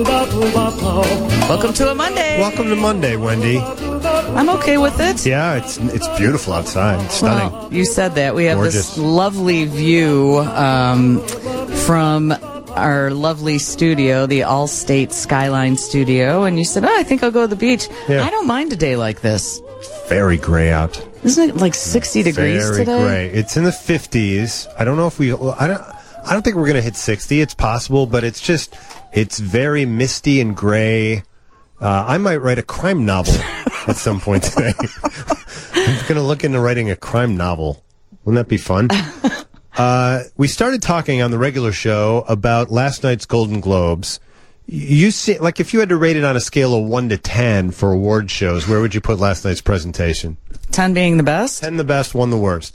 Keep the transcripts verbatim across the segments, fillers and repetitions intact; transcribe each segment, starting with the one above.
Welcome to a Monday. Welcome to Monday, Wendy. I'm okay with it. Yeah, it's it's beautiful outside. It's stunning. Well, you said that. We have Gorgeous. this lovely view um, from our lovely studio, the Allstate Skyline Studio, and you said, oh, I think I'll go to the beach. Yeah. I don't mind a day like this. Very gray out. Isn't it like sixty degrees Very today? gray. It's in the fifties. I don't know if we. I don't. I don't think we're going to hit sixty. It's possible, but it's just. It's very misty and gray. Uh, I might write a crime novel at some point today. I'm going to look into writing a crime novel. Wouldn't that be fun? Uh, we started talking on the regular show about last night's Golden Globes. You see, like, if you had to rate it on a scale of one to ten for award shows, where would you put last night's presentation? ten being the best? ten the best, one the worst.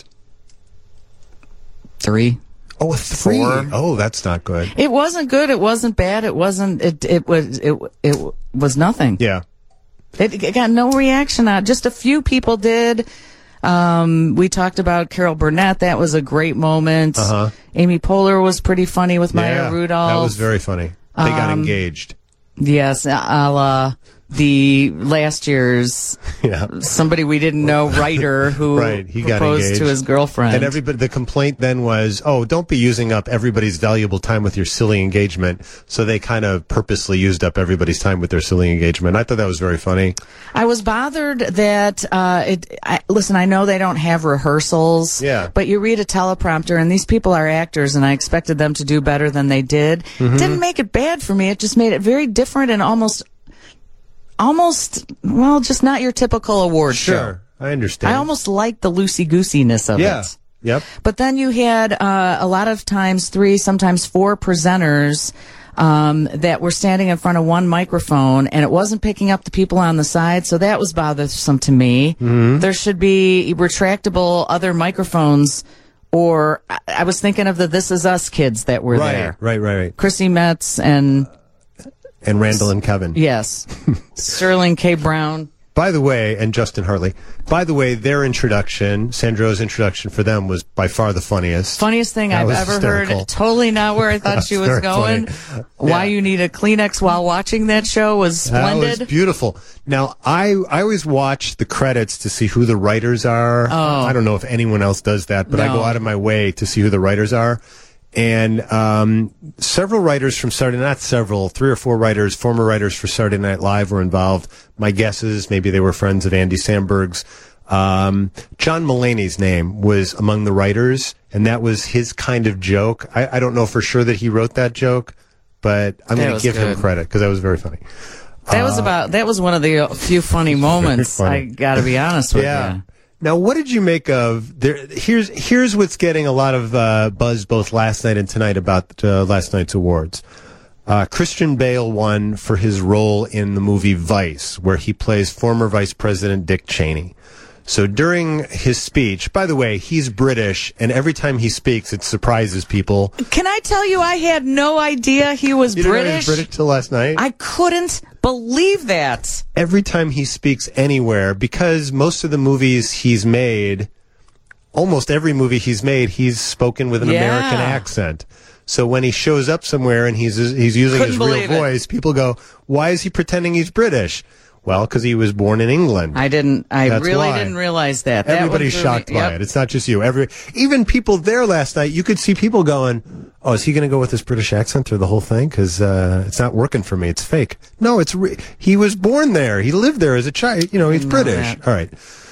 Three. Oh, a three. Four. Oh, that's not good. It wasn't good. It wasn't bad. It wasn't. It. It was. It. It was nothing. Yeah. It, it got no reaction out. Just a few people did. Um, we talked about Carol Burnett. That was a great moment. Uh-huh. Amy Poehler was pretty funny with Maya Yeah, Rudolph. that was very funny. They got Um, engaged. Yes, a la the last year's Yeah. somebody we didn't know writer who Right, he got proposed engaged. to his girlfriend. And everybody, the complaint then was, oh, don't be using up everybody's valuable time with your silly engagement. So they kind of purposely used up everybody's time with their silly engagement. I thought that was very funny. I was bothered that uh, it. I, listen, I know they don't have rehearsals. Yeah. But you read a teleprompter, and these people are actors, and I expected them to do better than they did. Mm-hmm. It didn't make it bad for me. It just made it very different and almost, almost well, just not your typical award show. Sure. I understand. I almost liked the loosey-goosiness of yeah. it. Yep. But then you had uh, a lot of times three, sometimes four presenters um, that were standing in front of one microphone, and it wasn't picking up the people on the side, so that was bothersome to me. Mm-hmm. There should be retractable other microphones, or I, I was thinking of the This Is Us kids that were Right, there. right, right, right. Chrissy Metz and, And Randall and Kevin. yes, Sterling K. Brown. By the way, and Justin Hartley, by the way, their introduction, Sandro's introduction for them was by far the funniest. Funniest thing That I've was ever hysterical. heard. Totally not where I thought she was very going. funny. Why Yeah. you need a Kleenex while watching that show was splendid. That was beautiful. Now, I, I always watch the credits to see who the writers are. Oh. I don't know if anyone else does that, but I No. go out of my way to see who the writers are. And um, several writers from Saturday, not several, three or four writers, former writers for Saturday Night Live were involved. My guess is maybe they were friends of Andy Samberg's. Um, John Mulaney's name was among the writers, and that was his kind of joke. I, I don't know for sure that he wrote that joke, but I'm That going to was give him good. credit because that was very funny. That was about. That was one of the uh, few funny moments. funny. I got to be honest with Yeah. you. Now, what did you make of there? Here's here's what's getting a lot of uh, buzz both last night and tonight about uh, last night's awards. Uh, Christian Bale won for his role in the movie Vice, where he plays former Vice President Dick Cheney. So during his speech, by the way, he's British, and every time he speaks, it surprises people. Can I tell you, I had no idea he was You didn't know he British. was British till last night? I couldn't believe that. Every time he speaks anywhere, because most of the movies he's made, almost every movie he's made, he's spoken with an Yeah. American accent. So when he shows up somewhere and he's he's using Couldn't his real believe it. voice, people go, "Why is he pretending he's British?" Well, because he was born in England. I didn't. I That's really why. didn't realize that. That Everybody's was shocked really- by yep. it. It's not just you. Every even people there last night, you could see people going, "Oh, is he going to go with this British accent through the whole thing? Because uh, it's not working for me. It's fake." No, it's re- he was born there. He lived there as a child. You know, he's know British. that. All right.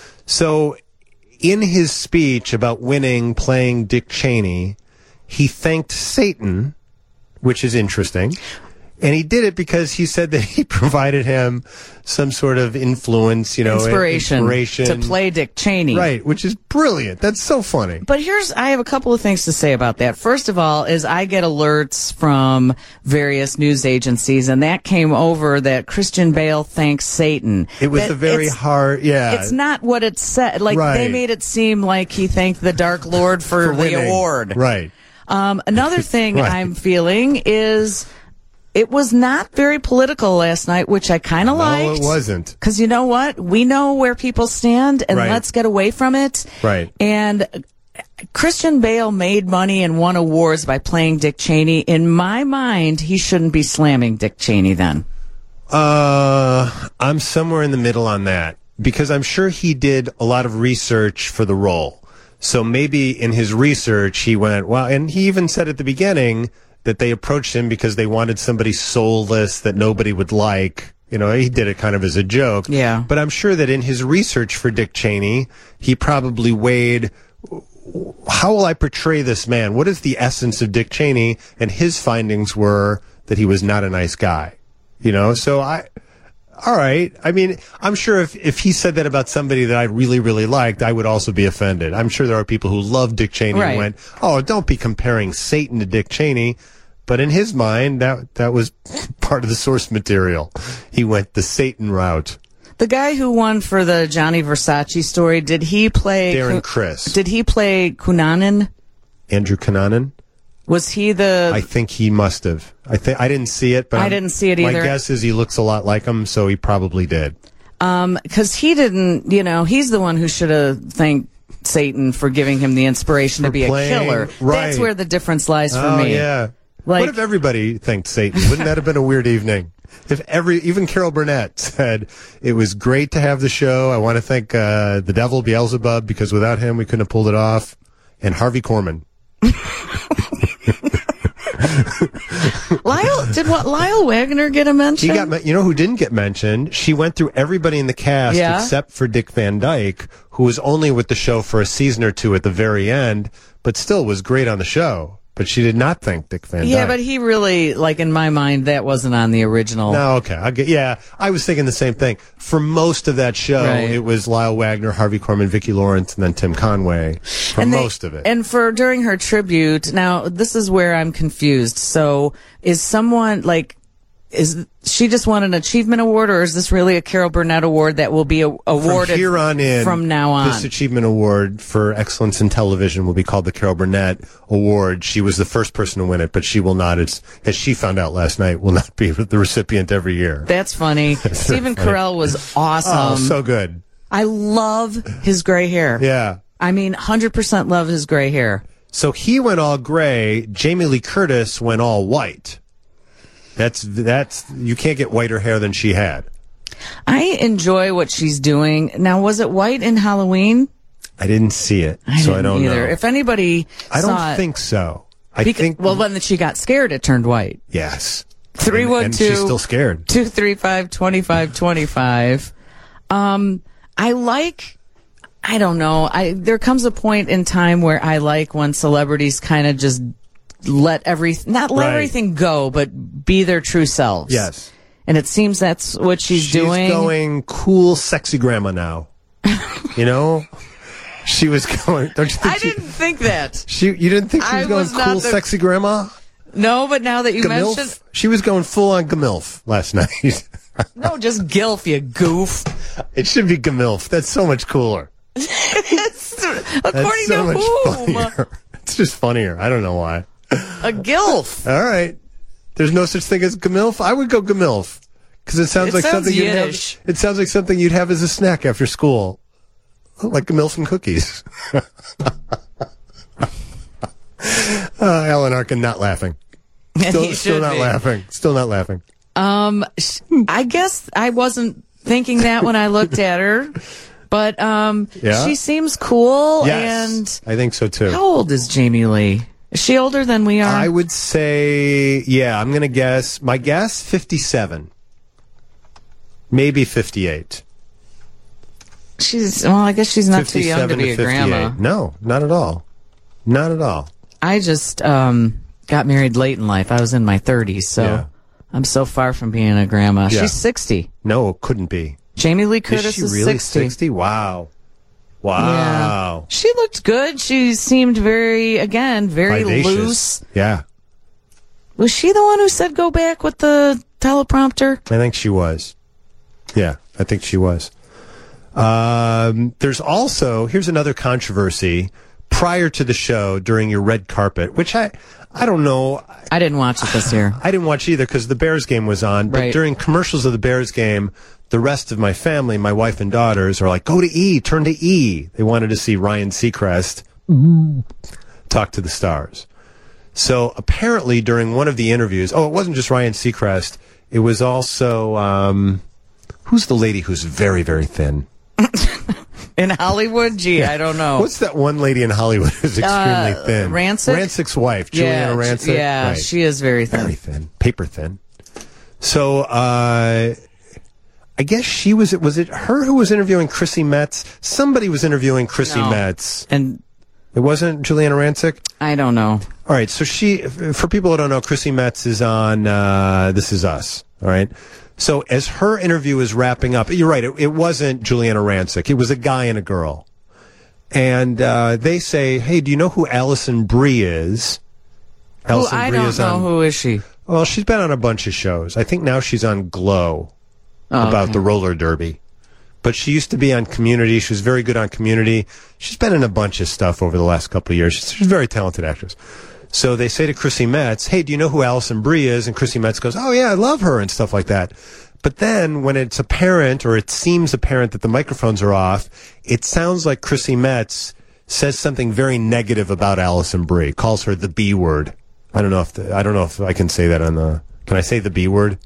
So, in his speech about winning, playing Dick Cheney, he thanked Satan, which is interesting. And he did it because he said that he provided him some sort of influence, you know, inspiration, inspiration to play Dick Cheney. Right, which is brilliant. That's so funny. But here's, I have a couple of things to say about that. First of all, is I get alerts from various news agencies, and that came over that Christian Bale thanks Satan. It was That a very it's- hard, yeah. It's not what it said. Like, Right. they made it seem like he thanked the Dark Lord for, for the winning. award. Right. Um, another thing Right. I'm feeling is it was not very political last night, which I kind of No, liked. it wasn't. Because you know what? We know where people stand, and Right. let's get away from it. Right. And Christian Bale made money and won awards by playing Dick Cheney. In my mind, he shouldn't be slamming Dick Cheney then. Uh, I'm somewhere in the middle on that because I'm sure he did a lot of research for the role. So maybe in his research, he went, well, and he even said at the beginning that they approached him because they wanted somebody soulless that nobody would like. You know, he did it kind of as a joke. Yeah. But I'm sure that in his research for Dick Cheney, he probably weighed, how will I portray this man? What is the essence of Dick Cheney? And his findings were that he was not a nice guy. You know, so I, all right. I mean, I'm sure if, if he said that about somebody that I really, really liked, I would also be offended. I'm sure there are people who love Dick Cheney right. and went, oh, don't be comparing Satan to Dick Cheney. But in his mind, that, that was part of the source material. He went the Satan route. The guy who won for the Johnny Versace story, did he play... Darren Criss. Did he play Cunanan? Andrew Cunanan? Was he the... I think he must have. I think I didn't see it, but I I'm, didn't see it either. My guess is he looks a lot like him, so he probably did. Um, because he didn't, you know, he's the one who should have thanked Satan for giving him the inspiration For to be playing, a killer. right. That's where the difference lies for oh, me. yeah. Like, what if everybody thanked Satan? Wouldn't that have been a weird evening? If every, even Carol Burnett said, it was great to have the show. I want to thank uh, the devil, Beelzebub, because without him, we couldn't have pulled it off. And Harvey Korman. Lyle, did what, Lyle Wagner get a mention? He got, you know who didn't get mentioned? She went through everybody in the cast Yeah. except for Dick Van Dyke, who was only with the show for a season or two at the very end, but still was great on the show. But she did not thank Dick Van Dyke. Yeah, but he really, like, in my mind, that wasn't on the original. No, okay. I get, yeah, I was thinking the same thing. For most of that show, Right. it was Lyle Wagner, Harvey Korman, Vicki Lawrence, and then Tim Conway. For And they- most of it. And for during her tribute, now this is where I'm confused. So is someone like, is she just won an achievement award, or is this really a Carol Burnett award that will be a, awarded from here on in, from now on? This achievement award for excellence in television will be called the Carol Burnett Award. She was the first person to win it, but she will not, as, as she found out last night, will not be the recipient every year. That's funny. Stephen funny. Carell was awesome. Oh, so good. I love his gray hair. Yeah. I mean, one hundred percent love his gray hair. So he went all gray. Jamie Lee Curtis went all white. That's, that's, you can't get whiter hair than she had. I enjoy what she's doing. Now, was it white in Halloween? I didn't see it, I so didn't I don't either. know. If anybody I don't saw it, think so. I beca- think, well, when she got scared, it turned white. yes. Three one And, and she's two still scared. two three five twenty five twenty five. Um, I like. I don't know. I there comes a point in time where I like when celebrities kind of just let everything, not let Right. everything go, but be their true selves. Yes. And it seems that's what she's, She's doing. going cool, sexy grandma now. You know, she was going. Don't you think? I she, didn't think that. She, you didn't think she was I going was not cool, the- sexy grandma? No, but now that you Gamilf? mentioned, She was going full on Gamilf last night. no, just gilf, you goof. It should be Gamilf. That's so much cooler. It's, That's according so to much whom? funnier. It's just funnier. I don't know why. A gilf. All right. There's no such thing as Gamilf. I would go Gamilf because it sounds It like sounds something you'd have. Yiddish. It sounds like something you'd have as a snack after school, like Gamilf and cookies. uh, Alan Arkin not laughing. And Still, he still should not be. laughing. Still not laughing. Um, sh- I guess I wasn't thinking that when I looked at her, but um, Yeah? she seems cool. Yes, I think so too. And how old is Jamie Lee? Is she older than we are? I would say, yeah, I'm going to guess. My guess, fifty-seven. Maybe fifty-eight. She's well. I guess she's not too young to fifty-seven be a fifty-eight. grandma. No, not at all. Not at all. I just um got married late in life. I was in my thirties, so Yeah. I'm so far from being a grandma. Yeah. She's sixty. No, it couldn't be. Jamie Lee Curtis is is, she really sixty. sixty? Wow. Yeah. Wow. She looked good. She seemed very, again, very Vivacious. loose. Yeah, Was she the one who said go back with the teleprompter? I think she was. Yeah, I think she was. Um, there's also, here's another controversy prior to the show during your red carpet, which I, I don't know. I didn't watch it this year. I didn't watch either because the Bears game was on. But Right. during commercials of the Bears game, the rest of my family, my wife and daughters, are like, go to E, turn to E. They wanted to see Ryan Seacrest talk to the stars. So apparently during one of the interviews, oh, it wasn't just Ryan Seacrest. It was also, um, who's the lady who's very, very thin? In Hollywood? Gee, I don't know. What's that one lady in Hollywood who's extremely Uh, thin? Rancic? Rancic's wife, Yeah, Juliana Rancic. yeah, Right. she is very thin. Very thin. Paper thin. So, uh, I guess she was, was it her who was interviewing Chrissy Metz? Somebody was interviewing Chrissy No. Metz. And It wasn't Juliana Rancic? I don't know. All right, so she, for people who don't know, Chrissy Metz is on uh, This Is Us, all right? So as her interview is wrapping up, you're right, it, it wasn't Juliana Rancic. It was a guy and a girl. And uh, they say, hey, do you know who Allison Brie is? Who, Allison I Brie don't is know. on, Who is she? Well, she's been on a bunch of shows. I think now she's on Glow Oh, about okay. the roller derby. But she used to be on Community. She was very good on Community. She's been in a bunch of stuff over the last couple of years. She's a very talented actress. So they say to Chrissy Metz, hey, do you know who Allison Brie is? And Chrissy Metz goes, oh, yeah, I love her and stuff like that. But then when it's apparent, or it seems apparent that the microphones are off, it sounds like Chrissy Metz says something very negative about Allison Brie, calls her the B word. I don't know if the, I don't know if I can say that on the, can I say the B word?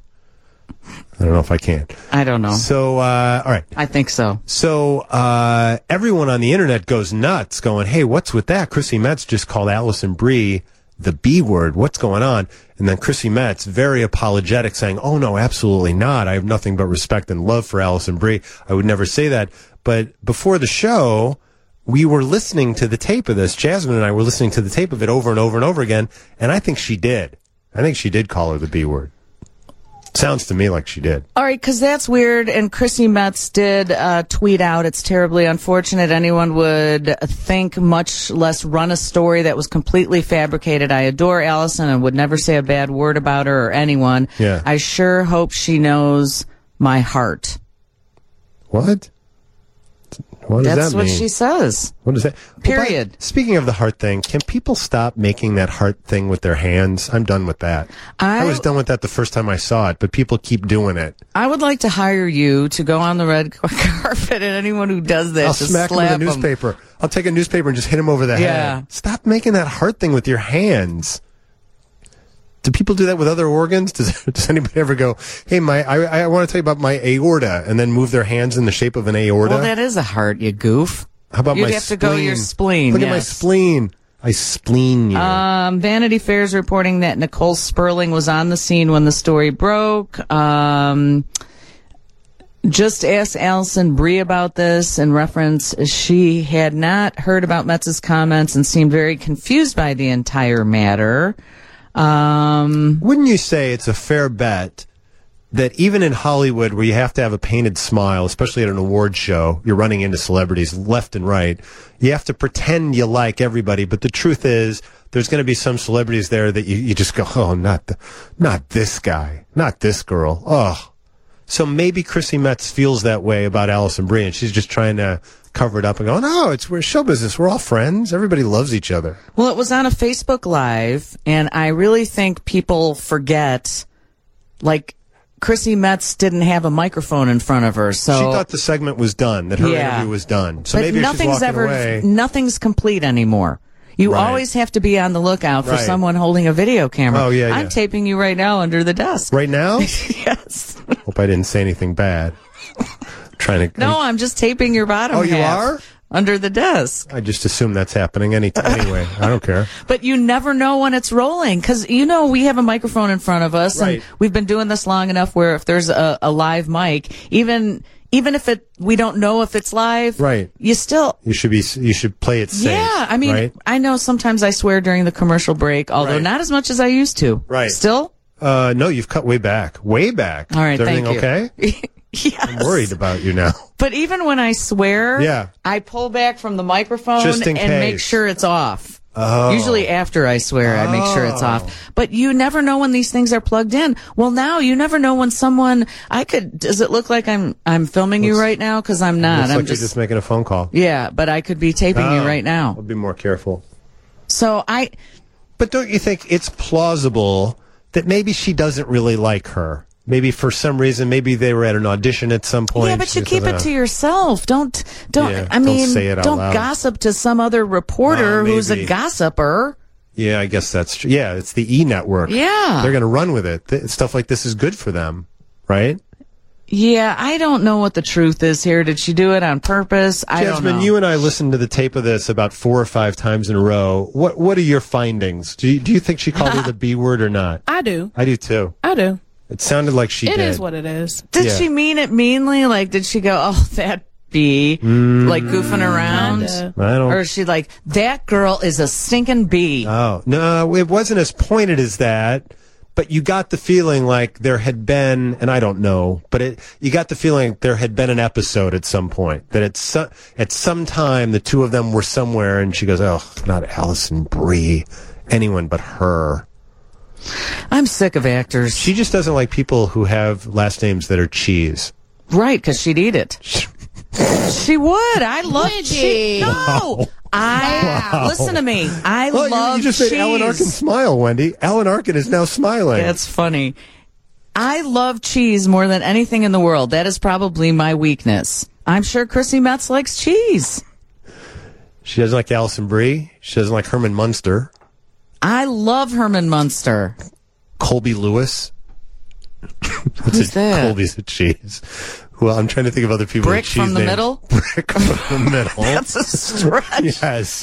I don't know if I can. I don't know. So, uh, all right. I think so. So, uh, everyone on the internet goes nuts going, hey, what's with that? Chrissy Metz just called Allison Brie the B word. What's going on? And then Chrissy Metz, very apologetic, saying, oh, no, absolutely not. I have nothing but respect and love for Allison Brie. I would never say that. But before the show, we were listening to the tape of this. Jasmine and I were listening to the tape of it over and over and over again. And I think she did. I think she did call her the B word. Sounds to me like she did. All right, because that's weird. And Chrissy Metz did uh, tweet out, it's terribly unfortunate anyone would think, much less run a story that was completely fabricated. I adore Allison and would never say a bad word about her or anyone. Yeah. I sure hope she knows my heart. What? What does That's that what mean? she says. What is that? Period. Well, by- speaking of the heart thing, can people stop making that heart thing with their hands? I'm done with that. I, I- was done with that the first time I saw it, but people keep doing it. I would like to hire you to go on the red carpet, and anyone who does that, I'll just smack him slap with a newspaper. I'll take a newspaper and just hit him over the Yeah. head. Stop making that heart thing with your hands. Do people do that with other organs? Does, does anybody ever go, hey, my, I, I want to tell you about my aorta, and then move their hands in the shape of an aorta? Well, that is a heart, you goof. How about You'd my have spleen? to go your spleen. Look at my yes. spleen. I spleen you. Um, Vanity Fair is reporting that Nicole Sperling was on the scene when the story broke. Um, just asked Allison Brie about this in reference. She had not heard about Metz's comments and seemed very confused by the entire matter. Um, Wouldn't you say it's a fair bet that even in Hollywood, where you have to have a painted smile, especially at an award show, you're running into celebrities left and right, you have to pretend you like everybody, but the truth is there's going to be some celebrities there that you, you just go, oh, not the, not this guy, not this girl. Oh. So maybe Chrissy Metz feels that way about Allison Brie, and she's just trying to cover it up and go, no, it's we're show business. We're all friends. Everybody loves each other. well, it was on a Facebook Live, and I really think people forget, like, Chrissy Metz didn't have a microphone in front of her, so She thought the segment was done, that her Yeah. interview was done. So but maybe nothing's she's walking ever away. nothing's complete anymore. You Right. always have to be on the lookout for Right. someone holding a video camera. Oh, yeah, I'm yeah. taping you right now under the desk. Right now? Yes. Hope I didn't say anything bad. Trying to. No, I'm just taping your bottom Oh, you half are? under the desk. I just assume that's happening any anyway. I don't care. But you never know when it's rolling because, you know, we have a microphone in front of us Right. and we've been doing this long enough where if there's a, a live mic, even even if it we don't know if it's live, Right. you still You should be. You should play it safe. Yeah, I mean, right? I know sometimes I swear during the commercial break, although Right. not as much as I used to. Right. Still? Uh, no, you've cut way back. Way back. All right, Is everything thank you. okay? Yes. I'm worried about you now. But even when I swear, Yeah. I pull back from the microphone Just in and make case. sure it's off. Oh. Usually after I swear, I make sure it's Oh. off. But you never know when these things are plugged in. Well, now you never know when someone. I could. Does it look like I'm I'm filming you Looks- right now? Because I'm not. Looks I'm like just, you're just making a phone call. Yeah, but I could be taping you Oh. right now. I'll be more careful. So I. But don't you think it's plausible that maybe she doesn't really like her? maybe for some reason, maybe they were at an audition at some point. Yeah, but you She keep says, it "Oh." to yourself. Don't don't. Yeah, I don't mean, say it out don't loud. gossip to some other reporter Oh, who's a maybe. gossiper. Yeah, I guess that's true. Yeah, it's the E! Network. Yeah. They're going to run with it. Th- stuff like this is good for them, right? Yeah, I don't know what the truth is here. Did she do it on purpose? I don't Jasmine, know. you and I listened to the tape of this about four or five times in a row. What What are your findings? Do you, do you think she called her the B word or not? I do. I do too. I do. It sounded like she It did. is what it is. Did Yeah. she mean it meanly? Like, did she go, oh, that bee, like goofing around? Kinda. I don't. Or is she like, that girl is a stinking bee? Oh, no, it wasn't as pointed as that, but you got the feeling like there had been, and I don't know, but it, you got the feeling there had been an episode at some point, that at, so, at some time the two of them were somewhere, and she goes, oh, not Allison Brie, anyone but her. I'm sick of actors. She just doesn't like people who have last names that are cheese. Right, because she'd eat it. She would. I love cheese. No. I Wow. listen to me. I Well, you, love you just cheese. made Alan Arkin smile, Wendy. Alan Arkin is now smiling. That's funny. I love cheese more than anything in the world. That is probably my weakness. I'm sure Chrissy Metz likes cheese. She doesn't like Allison Brie. She doesn't like Herman Munster. I love Herman Munster. Colby Lewis. What's Who's a, that? Colby's a cheese. Well, I'm trying to think of other people. Brick with cheese from the names. middle? Brick from the middle. That's a stretch. Yes.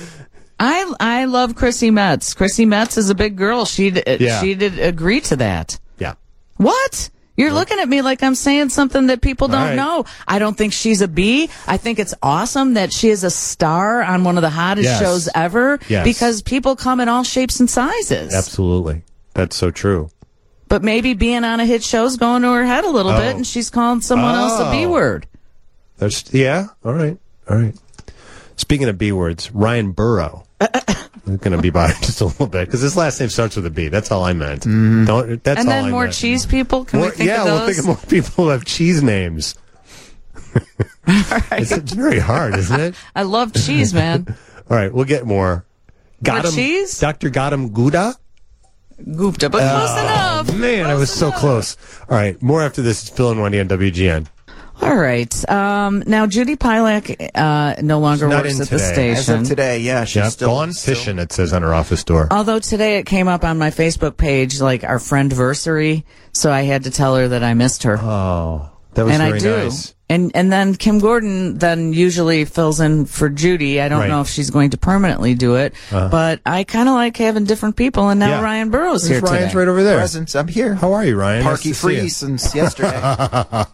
I I love Chrissy Metz. Chrissy Metz is a big girl. She Yeah. she did agree to that. Yeah. What? You're looking at me like I'm saying something that people don't All right. know. I don't think she's a bee. I think it's awesome that she is a star on one of the hottest Yes. shows ever Yes. because people come in all shapes and sizes. Absolutely. That's so true. But maybe being on a hit show's going to her head a little Oh. bit and she's calling someone else a B Oh. word. There's, yeah. All right. All right. Speaking of B words, Ryan Burrow. I'm going to be by just a little bit because his last name starts with a B. That's all I meant. Don't, that's And all then I more meant. cheese people? Can More- we think yeah, of those? we'll think of more people who have cheese names. it's, it's very hard, isn't it? I love cheese, man. All right, we'll get more. More Gautam, cheese? Doctor Gautam Gouda? Gupta, but close enough. Man, I was so enough. close. All right, more after this. It's Phil and Wendy on W G N. All right. Um, now, Judy Pilak uh, no longer She's not works in at the today. station. As of today, yeah, she's Yeah, still gone still- fishing, it says on her office door. Although today it came up on my Facebook page, like our friendversary, so I had to tell her that I missed her. Oh, that was and very I do. nice. And and then Kim Gordon then usually fills in for Judy. I don't Right. know if she's going to permanently do it, Uh-huh. but I kind of like having different people. And now Yeah. Ryan Burroughs There's here Ryan's today. right over there. Presents. I'm here. How are you, Ryan? Parky Nice to see free you. since yesterday.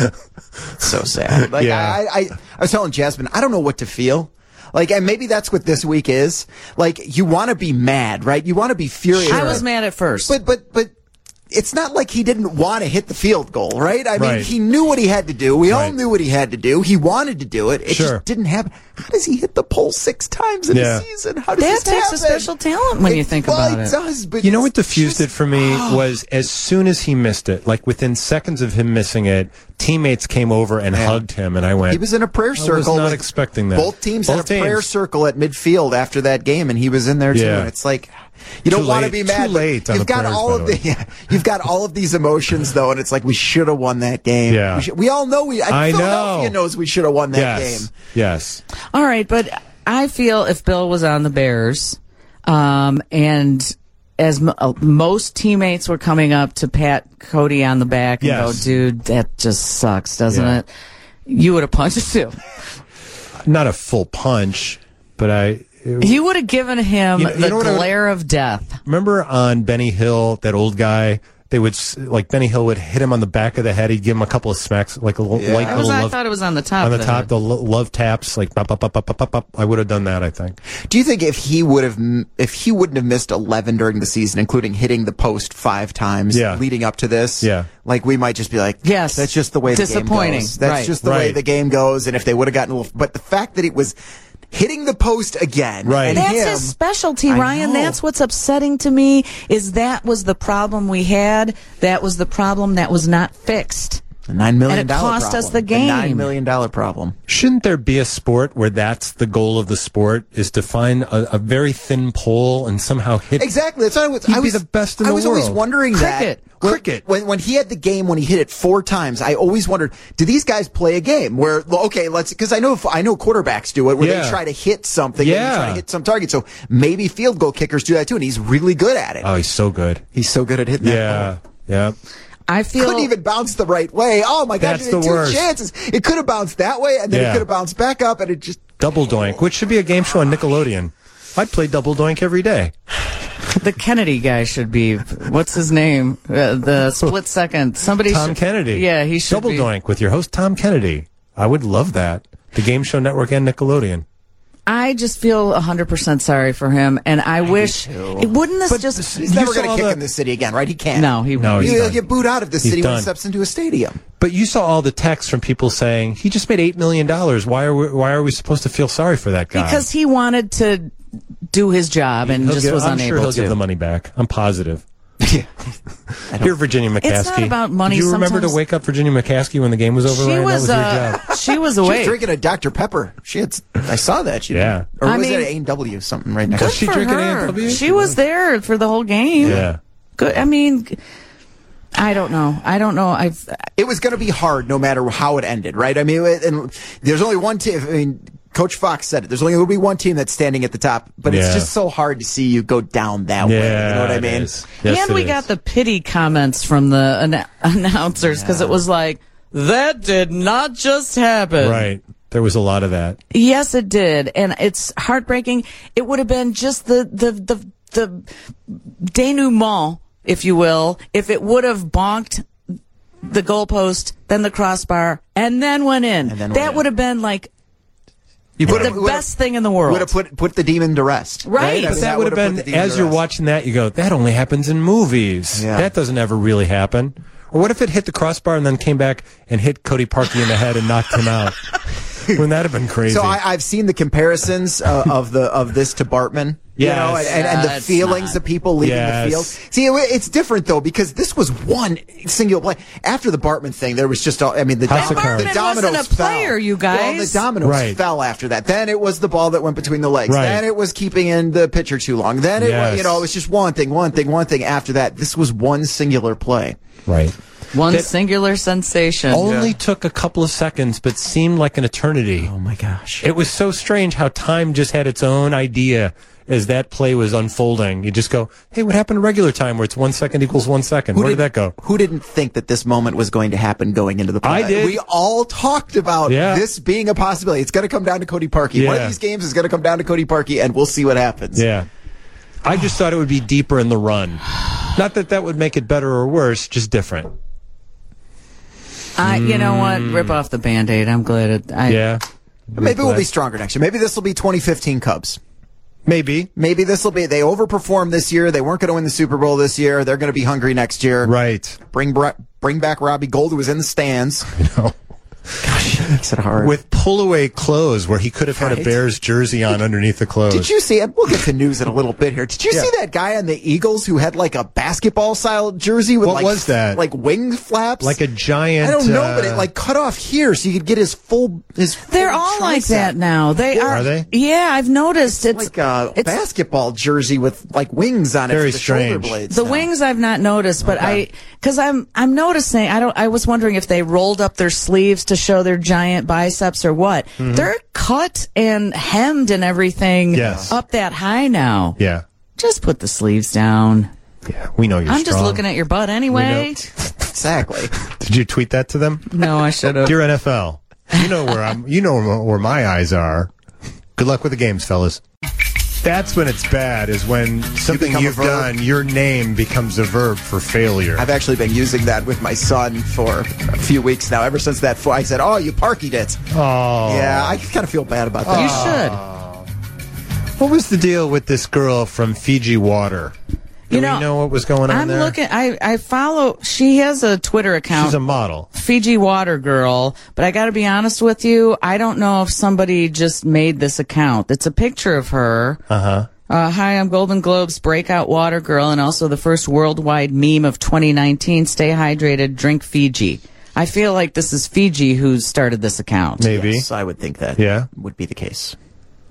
So sad. Like Yeah. I, I, I was telling Jasmine, I don't know what to feel. Like, and maybe that's what this week is. Like, you want to be mad, right? You want to be furious. I was mad at first. But, but, but it's not like he didn't want to hit the field goal, right? I mean, Right. he knew what he had to do. We all Right. knew what he had to do. He wanted to do it. It Sure. just didn't happen. How does he hit the pole six times in Yeah. a season? How does That this takes a happen? special talent when you think well, about it. it. does, but You know what it's diffused just- it for me was as soon as he missed it, like within seconds of him missing it, teammates came over and hugged him, and I went. He was in a prayer I was circle. not with- expecting that. Both teams Both had a teams. prayer circle at midfield after that game, and he was in there too. Yeah. And it's like you don't Too want to late- be too mad. but late on You've the got prayers, all by of the the yeah, you've got all of these emotions though, and it's like we should have won that game. Yeah. we, should, we all know we. I Philadelphia know. knows we should have won that yes, game. yes. All right, but I feel if Bill was on the Bears, um, and as m- uh, most teammates were coming up to pat Cody on the back and Yes. go, "Dude, that just sucks, doesn't Yeah. it?" You would have punched him. Not a full punch, but I. You would have given him You know- you the know what I would- glare of death. Remember on Benny Hill, that old guy? They would s- like Benny Hill would hit him on the back of the head. He'd give him a couple of smacks, like a little, Yeah. like I, was, little I love, thought it was on the top. on the of the top, head. the lo- love taps, like pop, pop, pop, pop, pop, pop, pop. I would have done that. I think. Do you think if he would have, if he wouldn't have missed eleven during the season, including hitting the post five times Yeah. leading up to this, Yeah. like we might just be like, Yes. that's just the way the game Disappointing. goes. That's Right. just the way Right. the game goes. And if they would have gotten a little, but the fact that it was hitting the post again, Right. and That's him, his specialty, I Ryan. know. That's what's upsetting to me is that was the problem we had. That was the problem that was not fixed. a nine million And it dollar cost us problem. the A game. nine million dollar problem. Shouldn't there be a sport where that's the goal of the sport is to find a, a very thin pole and somehow hit? Exactly. That's what I was. He'd I be was the best in I the was always world. wondering Cricket. that. cricket. When when he had the game, when he hit it four times, I always wondered, do these guys play a game where, well, okay, let's, because I know I know quarterbacks do it, where Yeah. they try to hit something, Yeah. and try to hit some target. So maybe field goal kickers do that too, and he's really good at it. Oh, he's so good. He's so good at hitting that Yeah, ball. yeah. I feel Couldn't even bounce the right way. Oh my gosh, That's you had the two worst. chances. It could have bounced that way, and then Yeah. it could have bounced back up, and it just. Double Doink, which should be a game show on Nickelodeon. I'd play Double Doink every day. the Kennedy guy should be. What's his name? Uh, the split second. Somebody. Tom should, Kennedy. Yeah, he should Double be. Doink with your host Tom Kennedy. I would love that. The Game Show Network and Nickelodeon. I just feel one hundred percent sorry for him, and I, wish it wouldn't this But just. He's You never saw going to kick the- in the city again, right? He can't. No, he No, won't. he's He'll done. get booed out of the He's city when done. he steps into a stadium. But you saw all the texts from people saying he just made eight million dollars. Why are we, why are we supposed to feel sorry for that guy? Because he wanted to do his job and He'll just give- was I'm unable sure he'll to. give the money back. I'm positive. Yeah. Here, Virginia McCaskey. It's not about money. Did you remember Sometimes- to wake up Virginia McCaskey when the game was over? She Ryan? was, that was uh, your job. she was She was awake. drinking a Doctor Pepper. She had. I saw that. She Yeah. Or I was mean- it A and W something right next? Good Was she for drinking her. A and W? She was there for the whole game. Yeah. Good. I mean, I don't know. I don't know. I've. It was going to be hard no matter how it ended, right? I mean, it- and there's only one team. I mean, Coach Fox said it. There's only going to be one team that's standing at the top, but it's Yeah. just so hard to see you go down that way. You know what I it mean? is. Yes, and it we is. got the pity comments from the anna- announcers because it was like, that did not just happen. Right. There was a lot of that. Yes, it did, and it's heartbreaking. It would have been just the the the the denouement, if you will, if it would have bonked the goalpost, then the crossbar, and then went in. And then went that in. would have been like You the would've- would've- best thing in the world. Would have put put the demon to rest, Right. I But mean, That would have would've put been, the demon as to you're rest. watching that, you go, that only happens in movies. Yeah. That doesn't ever really happen. Or what if it hit the crossbar and then came back and hit Cody Parkey in the head and knocked him out? Wouldn't that have been crazy? So I, I've seen the comparisons uh, of the of this to Bartman. You Yes. know, and, and, and Yeah, the it's feelings not. of people leaving Yes. the field. See, it, it's different though because this was one singular play. After the Bartman thing, there was just, all, I mean, the, House dom- of Cards. the Bartman dominoes wasn't a player, fell. you Well, the guys. dominoes Right. fell after that. Then it was the ball that went between the legs. Right. Then it was keeping in the pitcher too long. Then it, Yes. was, you know, it was just one thing, one thing, one thing. After that, this was one singular play. right. One That singular sensation. Only took a couple of seconds, but seemed like an eternity. Oh my gosh! It was so strange how time just had its own idea as that play was unfolding. You just go, hey, what happened to regular time where it's one second equals one second? Where did that go? Who didn't think that this moment was going to happen going into the play? I did. We all talked about Yeah. this being a possibility. It's going to come down to Cody Parkey. One of Yeah. these games is going to come down to Cody Parkey, and we'll see what happens. Yeah. I just thought it would be deeper in the run. Not that that would make it better or worse, just different. I, you know what? Rip off the Band-Aid. I'm glad it. I, Yeah. But maybe we'll be stronger next year. Maybe this will be twenty fifteen Cubs. Maybe. Maybe this will be. They overperformed this year. They weren't going to win the Super Bowl this year. They're going to be hungry next year. Right. Bring Bra- bring back Robbie Gould, who was in the stands. No. Gosh, makes it hard. With pull-away clothes where he could have had a Right. Bears jersey on underneath the clothes. Did you see it? We'll get to news in a little bit here. Did you Yeah. see that guy on the Eagles who had like a basketball style jersey with What like was that? like wing flaps? Like a giant... I don't know, uh, but it like cut off here so you could get his full his. Full They're all like tricep. that now. They are. Are they? Yeah, I've noticed. It's Like a it's basketball jersey with like wings on it. Very for the shoulder strange. blades the now. wings. I've not noticed, but Okay. I because I'm I'm noticing. I don't. I was wondering if they rolled up their sleeves to show their giant biceps or what. They're cut and hemmed and everything. Yes. Up that high now. Yeah. Just put the sleeves down. Yeah. We know you're I'm just strong. looking at your butt anyway. Exactly. Did you tweet that to them? No, I should have. Dear N F L, you know where I'm. You know where my eyes are. Good luck with the games, fellas. That's when it's bad. Is when something become a you've verb. done, your name becomes a verb for failure. I've actually been using that with my son for a few weeks now. Ever since that, fo- I said, "Oh, you parkied it." Oh. Yeah, I kind of feel bad about that. You should. What was the deal with this girl from Fiji Water? Do You know, we know what was going on I'm there? looking. I I follow. She has a Twitter account. She's a model. Fiji Water Girl, but I got to be honest with you, I don't know if somebody just made this account. It's a picture of her. Uh-huh. Uh, hi, I'm Golden Globe's breakout water girl and also the first worldwide meme of twenty nineteen. Stay hydrated, drink Fiji. I feel like this is Fiji who started this account. Maybe. Yes, I would think that Yeah. would be the case.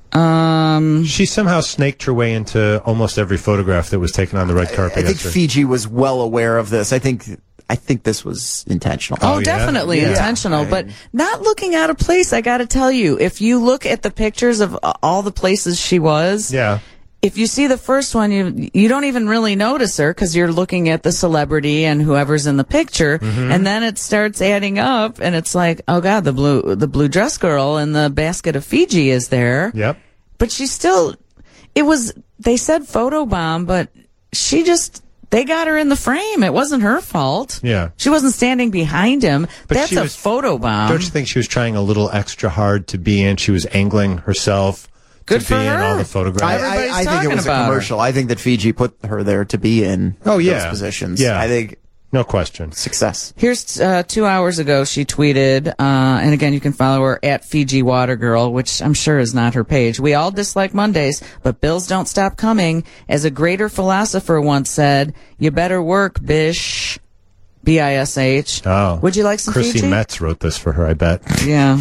Um, She somehow snaked her way into almost every photograph that was taken on the red carpet. I think yesterday. Fiji was well aware of this. I think I think this was intentional. Oh, Oh, yeah? definitely Yeah. intentional, but not looking out of place. I got to tell you, if you look at the pictures of uh, all the places she was, Yeah. if you see the first one, you you don't even really notice her because you're looking at the celebrity and whoever's in the picture, Mm-hmm. and then it starts adding up, and it's like, oh god, the blue the blue dress girl in the basket of Fiji is there. Yep. But she still, it was, they said photobomb, but she just, they got her in the frame. It wasn't her fault. Yeah. She wasn't standing behind him. But That's she a was- photobomb. Don't you think she was trying a little extra hard to be in? She was angling herself Good to for be in her. all the I, photographs. I, Everybody's I think it talking was a about her. commercial. I think that Fiji put her there to be in Oh, yeah. those positions. Yeah. I think No question. success. Here's uh, two hours ago, she tweeted, uh, and again, you can follow her at Fiji Water Girl, which I'm sure is not her page. We all dislike Mondays, but bills don't stop coming. As a greater philosopher once said, you better work, bish. B I S H. Oh. Would you like some Chrissy Fiji? Metz wrote this for her, I bet. Yeah.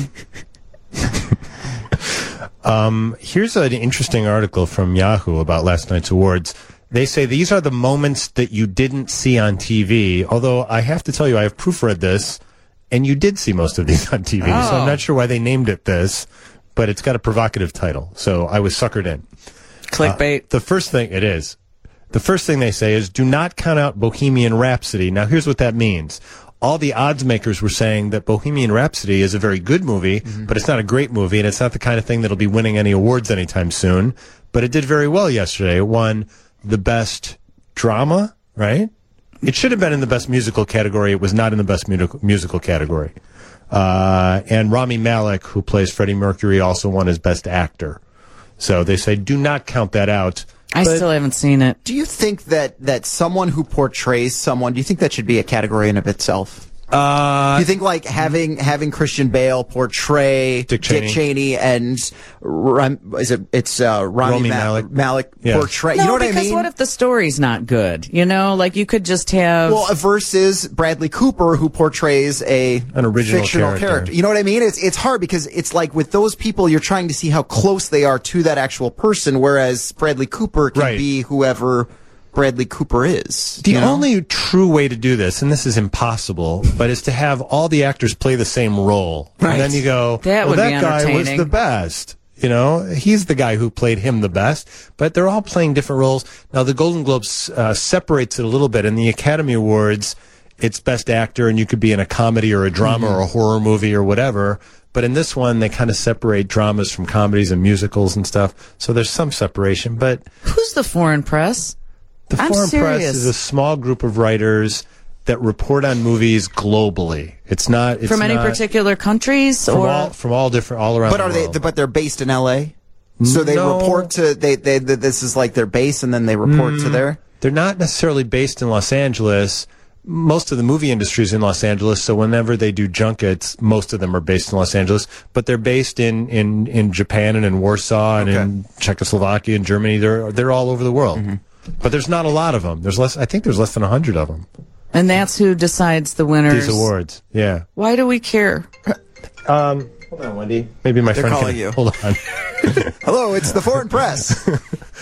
Here's an interesting article from Yahoo about last night's awards. They say these are the moments that you didn't see on T V, although I have to tell you, I have proofread this, and you did see most of these on T V, so Oh. I'm not sure why they named it this, but it's got a provocative title, so I was suckered in. Clickbait. The first thing, it is. The first thing they say is, do not count out Bohemian Rhapsody. Now, here's what that means. All the odds makers were saying that Bohemian Rhapsody is a very good movie, Mm-hmm. but it's not a great movie, and it's not the kind of thing that'll be winning any awards anytime soon. But it did very well yesterday. It won the best drama, right? It should have been in the best musical category. It was not in the best musical, musical category. Uh, and Rami Malek, who plays Freddie Mercury, also won as best actor. So they say, do not count that out. I But- still haven't seen it. Do you think that, that someone who portrays someone, do you think that should be a category in of itself? Uh, Do you think like having having Christian Bale portray Dick Cheney. and Ram, is it it's uh, Rami, Rami Ma- Malek. Malek Yeah. portray? No, you know what I because mean? what if the story's not good? You know, like you could just have. Well, versus Bradley Cooper, who portrays a An original fictional character. You know what I mean? It's it's hard because it's like with those people, you're trying to see how close they are to that actual person, whereas Bradley Cooper can Right. be whoever Bradley Cooper is. The you know? only true way to do this, and this is impossible, but is to have all the actors play the same role. Right. And then you go, That well, would that be guy was entertaining. the best. You know, he's the guy who played him the best, but they're all playing different roles. Now, the Golden Globes uh, separates it a little bit. In the Academy Awards, it's best actor, and you could be in a comedy or a drama Mm-hmm. or a horror movie or whatever. But in this one, they kind of separate dramas from comedies and musicals and stuff. So there's some separation, but Who's the foreign press? the I'm Foreign Press serious. is a small group of writers that report on movies globally. It's not it's From any not- particular countries from or all from all different all around. But the are they? world. But they're based in L A. So they No. report to they, they they this is like their base, and then they report Mm. to there. They're not necessarily based in Los Angeles. Most of the movie industry is in Los Angeles, so whenever they do junkets, most of them are based in Los Angeles. But they're based in, in, in Japan and in Warsaw and Okay. in Czechoslovakia and Germany. They're they're all over the world. But there's not a lot of them. There's less. I think there's less than a hundred of them. and that's who decides the winners. These awards. Yeah. Why do we care? Um, hold on, Wendy. Maybe my They're friend calling can, you. Hold on. Hello, it's the Foreign Press.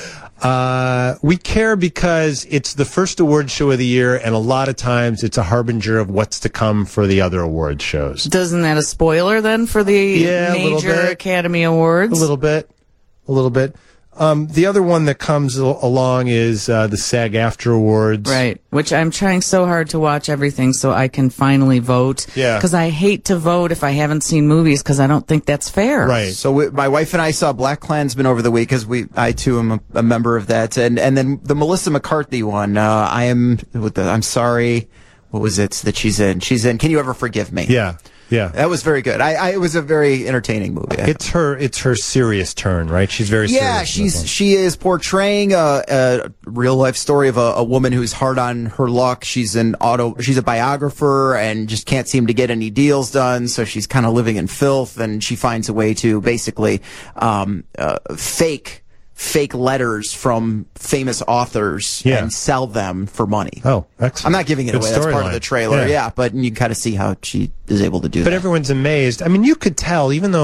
Uh, we care because it's the first award show of the year, and a lot of times it's a harbinger of what's to come for the other award shows. Doesn't that a spoiler then for the Yeah, a little major bit. Academy Awards? A little bit, a little bit. Um, the other one that comes al- along is uh, the SAG-AFTRA Awards. Right, which I'm trying so hard to watch everything so I can finally vote. Yeah. Because I hate to vote if I haven't seen movies because I don't think that's fair. Right. So we, my wife and I saw Black Klansman over the week because we, I too am a, a member of that, and and then the Melissa McCarthy one. Uh, I am with the. I'm sorry. What was it that she's in? She's in. Can you ever forgive me? Yeah, yeah. That was very good. I, I it was a very entertaining movie. It's her. It's her serious turn, right? She's very Yeah, serious. in this one. she's she is portraying a, a real life story of a, a woman who's hard on her luck. She's an auto, she's a biographer and just can't seem to get any deals done. So she's kind of living in filth, and she finds a way to basically um, uh, fake fake letters from famous authors Yeah. and sell them for money. Oh, excellent. I'm not giving it Good away. That's part of storyline. the trailer. Yeah. Yeah, but you kind of see how she is able to do But that. everyone's amazed. I mean, you could tell, even though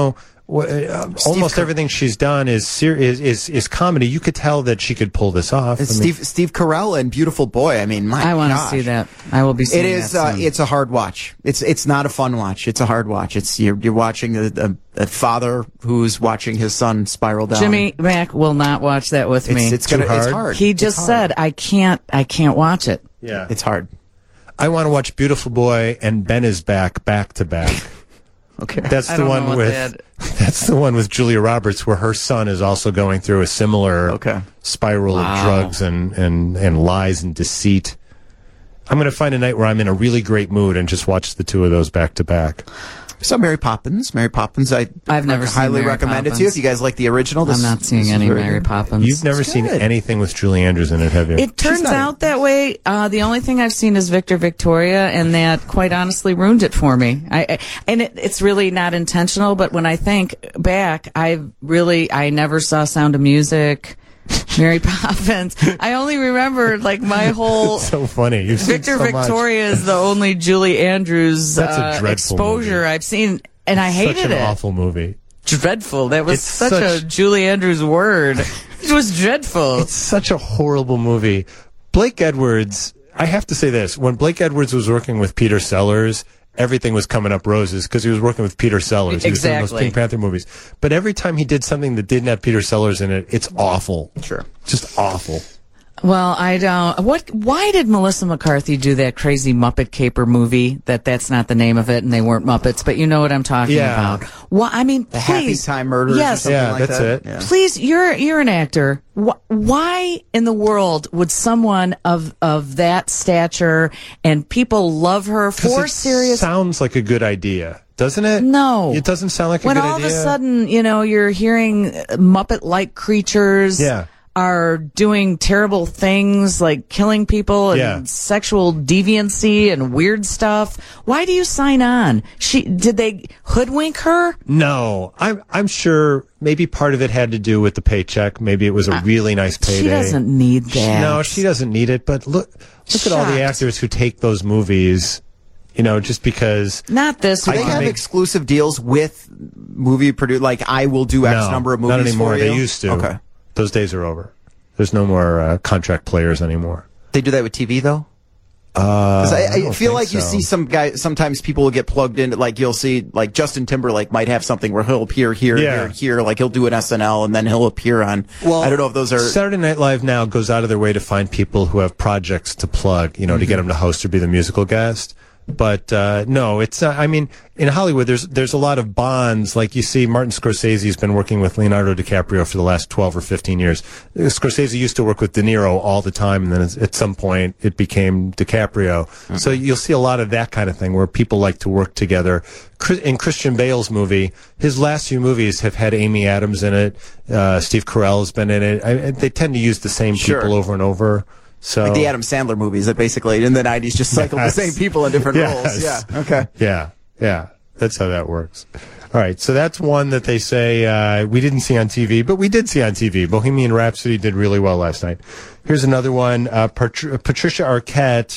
Well, uh, almost Car- everything she's done is, ser- is is is comedy. You could tell that she could pull this off. I mean, Steve Steve Carell and Beautiful Boy. I mean, my I want to gosh. see that. I will be seeing It is. that Uh, soon. it's a hard watch. It's it's not a fun watch. It's a hard watch. It's you're you're watching a, a, a father who's watching his son spiral down. Jimmy Mack will not watch that with it's me. it's gonna hard? it's hard. He just It's hard. said, "I can't. I can't watch it." yeah, It's hard. I want to watch Beautiful Boy and Ben is Back back to back. Okay. That's I the don't know one what with that- that's the one with Julia Roberts, where her son is also going through a similar Okay. spiral Wow. of drugs and, and, and lies and deceit. I'm going to find a night where I'm in a really great mood and just watch the two of those back to back. So Mary Poppins, Mary Poppins, I I've never seen highly Mary recommend it to you. Poppins. If you guys like the original, this, I'm not seeing this is any very Mary good. Poppins. You've never It's seen good. anything with Julie Andrews in it, have you? It turns not out that way. Uh, the only thing I've seen is Victor Victoria, and that quite honestly ruined it for me. I, I and it, it's really not intentional, but when I think back, I really I never saw Sound of Music, Mary Poppins. I only remember like my whole. so funny. You've seen Victor so much. Victoria is the only Julie Andrews That's a uh, dreadful exposure movie. I've seen, and I hated Such an it. awful movie. Dreadful. That was It's such, such- a Julie Andrews word. It was dreadful. It's such a horrible movie. Blake Edwards, I have to say this. When Blake Edwards was working with Peter Sellers, everything was coming up roses because he was working with Peter Sellers. He was doing those Exactly. Pink Panther movies. But every time he did something that didn't have Peter Sellers in it, it's awful. Sure. Just awful. Well, I don't. What? Why did Melissa McCarthy do that crazy Muppet Caper movie? That that's not the name of it, and they weren't Muppets, but you know what I'm talking Yeah. about. Why? I mean, The Happy please, Time Murders. Or Yes, something Yeah, like that's that. it. Yeah. please. You're you're an actor. Wh- Why in the world would someone of of that stature and people love her 'Cause for it serious? sounds like a good idea, doesn't it? No. It doesn't sound like a when good all idea. of a sudden, you know, you're hearing Muppet-like creatures Yeah. are doing terrible things like killing people and Yeah. sexual deviancy and weird stuff. Why do you sign on? She did they hoodwink her? No, I'm I'm sure maybe part of it had to do with the paycheck. Maybe it was a really nice payday. She doesn't need that. No, she doesn't need it. But look, look at all the Shocked. actors who take those movies. You know, just because. Not this Do they one. have make- exclusive deals with movie produ Like, I will do X no, number of movies not anymore. for you? They used to. Okay. Those days are over. There's no more uh, contract players anymore. They do that with T V, though? Uh, 'Cause I, I I don't feel think like you so. see some guy. Sometimes people will get plugged in. Like you'll see, like Justin Timberlake might have something where he'll appear here, Yeah. here, here. Like he'll do an S N L and then he'll appear on. I don't know if those are. Saturday Night Live now goes out of their way to find people who have projects to plug, you know, to get them to host or be the musical guest. But uh, no, it's not. I mean, in Hollywood, there's there's a lot of bonds. Like you see, Martin Scorsese's been working with Leonardo DiCaprio for the last twelve or fifteen years. Scorsese used to work with De Niro all the time, and then at some point it became DiCaprio. Mm-hmm. So you'll see a lot of that kind of thing where people like to work together. Chris- In Christian Bale's movie, his last few movies have had Amy Adams in it. Uh, Steve Carell has been in it. I, they tend to use the same Sure. people over and over. So Like the Adam Sandler movies that basically in the nineties just cycled Yes. the same people in different Yes. roles. Yeah. Okay. Yeah, yeah, that's how that works. All right, so that's one that they say uh, we didn't see on T V, but we did see on T V. Bohemian Rhapsody did really well last night. Here's another one: uh, Patr- Patricia Arquette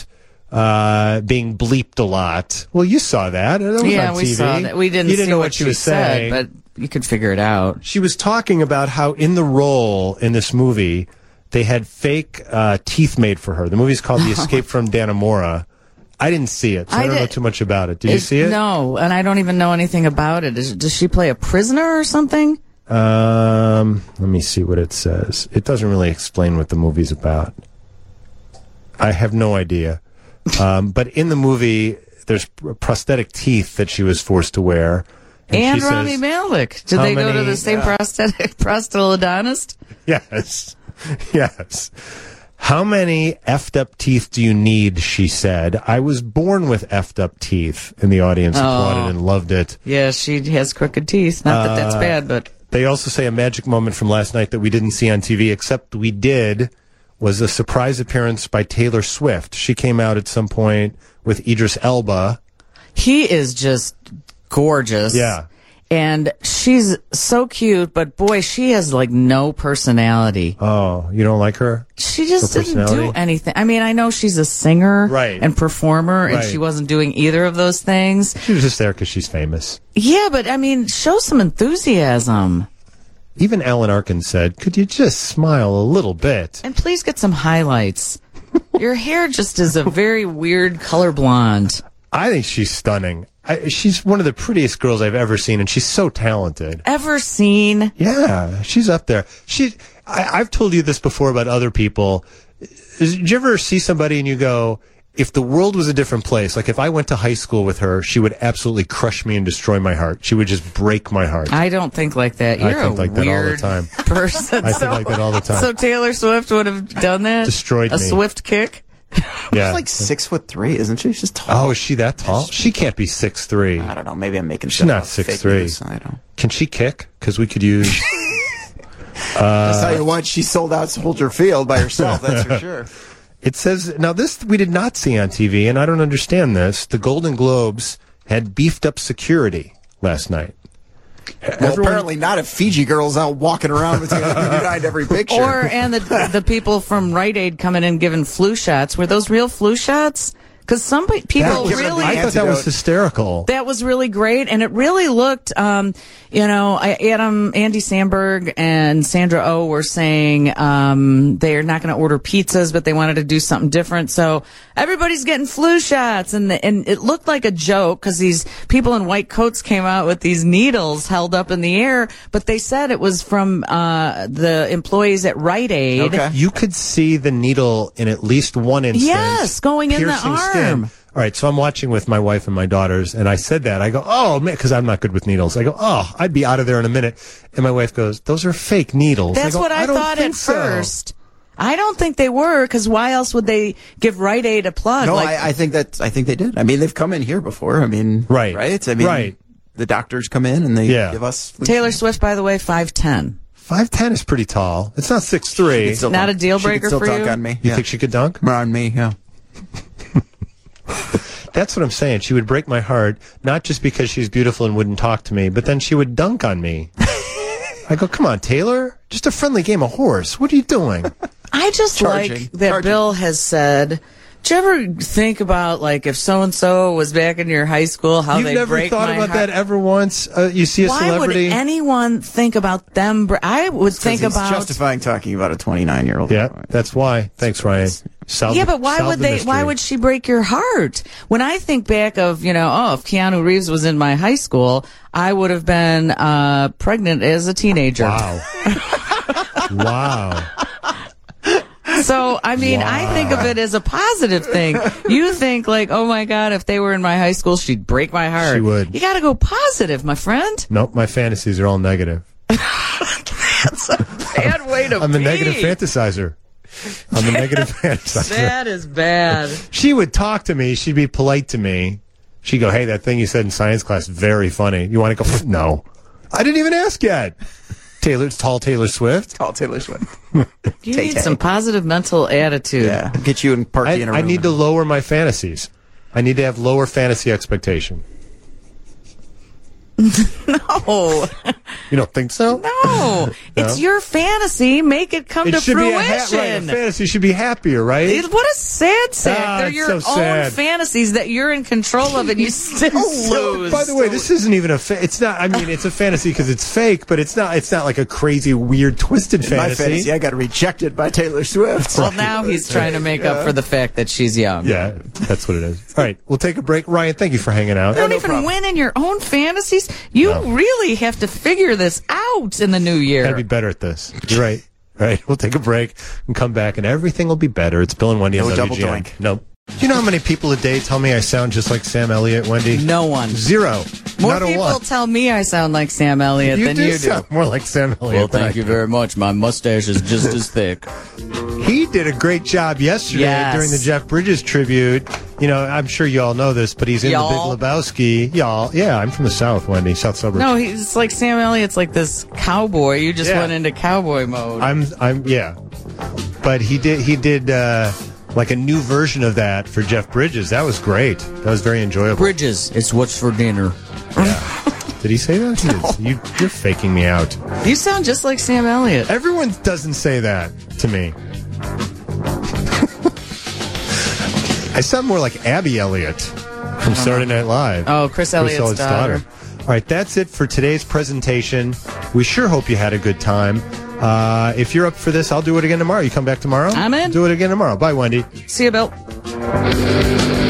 uh, being bleeped a lot. Well, you saw that. That was yeah, on we T V. saw that. We didn't, You didn't see know what, she was saying, said, but you could figure it out. she was talking about how in the role in this movie they had fake uh, teeth made for her. The movie's called The Escape from Dannemora. I didn't see it, so I, I don't know did- too much about it. Did you Is- see it? No, and I don't even know anything about it. Is, does she play a prisoner or something? Um, let me see what it says. It doesn't really explain what the movie's about. I have no idea. Um, but in the movie, there's pr- prosthetic teeth that she was forced to wear. And, she Rami says, Malek. Did how they go to many- the same yeah. prosthetic prosthodontist? Yes. Yes. How many effed up teeth do you need? She said. I was born with effed up teeth. And the audience Oh. applauded and loved it. Yeah, she has crooked teeth. Not that that's Uh, bad, but They also say a magic moment from last night that we didn't see on T V, except we did, was a surprise appearance by Taylor Swift. She came out at some point with Idris Elba. he is just gorgeous. Yeah. And she's so cute, but boy, she has like no personality. Oh, you don't like her? She just No didn't do personality? anything. I mean, I know she's a singer Right. and performer, and Right. she wasn't doing either of those things. She was just there because she's famous. Yeah, but I mean, show some enthusiasm. Even Alan Arkin said, could you just smile a little bit? And please get some highlights. Your hair just is a very weird color blonde. I think she's stunning. I, she's one of the prettiest girls I've ever seen, and she's so talented. Ever seen? Yeah, she's up there. She, I, I've told you this before about other people. Did you ever see somebody and you go, if the world was a different place, like if I went to high school with her, she would absolutely crush me and destroy my heart. She would just break my heart. I don't think like that. I You're think a like that all the weird time. person. I think So- like that all the time. So Taylor Swift would have done that? Destroyed a me. swift kick? Yeah. She's like six foot three, isn't she? She's tall. Oh, is she that tall? She can't be six three. I don't know. Maybe I'm making She's stuff not up. six Fake three. news. I don't. Can she kick? Because we could use. I'll tell you what, she sold out Soldier Field by herself. That's for sure. It says, now this we did not see on T V, and I don't understand this. The Golden Globes had beefed up security last night. Well, Everyone- apparently not if Fiji girls out walking around with you behind every picture. Or, and the the people from Rite Aid coming in giving flu shots. Were those real flu shots? Because some pe- people That- really... I thought that was antidote. hysterical. That was really great, and it really looked, um, you know, I- Adam, Andy Samberg and Sandra Oh were saying um, they're not going to order pizzas, but they wanted to do something different. So everybody's getting flu shots, and the, and it looked like a joke because these people in white coats came out with these needles held up in the air, but they said it was from uh, the employees at Rite Aid. Okay. You could see the needle in at least one instance. Yes, going in the piercing arm. All right, so I'm watching with my wife and my daughters, and I said that. I go, oh, man, because I'm not good with needles. I go, oh, I'd be out of there in a minute. And my wife goes, those are fake needles. That's I go, what I, don't thought think at so. first. I don't think they were, because why else would they give Rite Aid a plug? No, like, I, I think that I think they did. I mean, they've come in here before. I mean, Right. right? I mean, Right. the doctors come in and they Yeah. give us Taylor Swift, by the way, five ten. five ten is pretty tall. It's not six three. Still Not dunk- a deal she could breaker still for dunk you? on me. You yeah. think she could dunk? on me? Yeah. That's what I'm saying. She would break my heart, not just because she's beautiful and wouldn't talk to me, but then she would dunk on me. I go, come on, Taylor. Just a friendly game of horse. What are you doing? I just Charging. like that Charging. Bill has said, do you ever think about, like, if so-and-so was back in your high school, how You've they never break thought my about heart? that ever once? Uh, you see a Why celebrity? would anyone think about them? Bre- I would think He's about... justifying talking about a twenty-nine-year-old. Yeah, that's why. Thanks, Ryan. Solve Yeah, the- but why solve would the they? mystery. Why would she break your heart? When I think back of, you know, oh, if Keanu Reeves was in my high school, I would have been uh, pregnant as a teenager. Wow. Wow. So, I mean, I think of it as a positive thing. You think like, oh my God, if they were in my high school, she'd break my heart. She would. You got to go positive, my friend. Nope, my fantasies are all negative. That's a bad way to I'm a be. negative fantasizer. I'm a negative fantasizer. That is bad. She would talk to me. She'd be polite to me. She'd go, hey, that thing you said in science class, very funny. You want to go? No. I didn't even ask yet. Taylor, tall Taylor Swift. Call Taylor Swift. You Tay need Tay. some positive mental attitude. Yeah, get you and Parky I, in a I room. need to lower my fantasies. I need to have lower fantasy expectation. No, You don't think so? no, it's your fantasy. Make it come It to should be a, ha- fruition. right, a fantasy should be happier, right? It- What a sad sack. Ah, They're it's your so own sad. fantasies that you're in control of, and you still lose. By the way, this isn't even a. Fa- it's not. I mean, it's a fantasy because it's fake, but it's not. It's not like a crazy, weird, twisted My fantasy. fantasy, I got rejected by Taylor Swift. Well, now he's trying to make up for the fact that she's young. Yeah, that's what it is. All right, we'll take a break. Ryan, thank you for hanging out. You don't no even problem. win in your own fantasies. You No. really have to figure this out in the new year. Gotta be better at this. You're right. All right, we'll take a break and come back, and everything will be better. It's Bill and Wendy on No W G N. double doink. Nope. Do you know how many people a day tell me I sound just like Sam Elliott, Wendy? No one. Zero. More Not a people one. tell me I sound like Sam Elliott You than do you do. sound more like Sam Elliott. Well, than I thank you do. very much. My mustache is just as thick. He did a great job yesterday Yes. during the Jeff Bridges tribute. You know, I'm sure you all know this, but he's in Y'all. the Big Lebowski. Y'all. Yeah, I'm from the South, Wendy, South suburbs. No, he's like Sam Elliott's like this cowboy. You just Yeah. went into cowboy mode. I'm, I'm, yeah. But he did, he did, uh, like a new version of that for Jeff Bridges. That was great. That was very enjoyable. Bridges, it's what's for dinner. Yeah. Did he say that? He is. You, you're faking me out. You sound just like Sam Elliott. Everyone doesn't say that to me. I sound more like Abby Elliott from Saturday Night Live. Oh, Chris Elliott's, Chris Elliott's daughter. daughter. All right, that's it for today's presentation. We sure hope you had a good time. Uh, if you're up for this, I'll do it again tomorrow. You come back tomorrow? I'm in. Do it again tomorrow. Bye, Wendy. See you, Bill.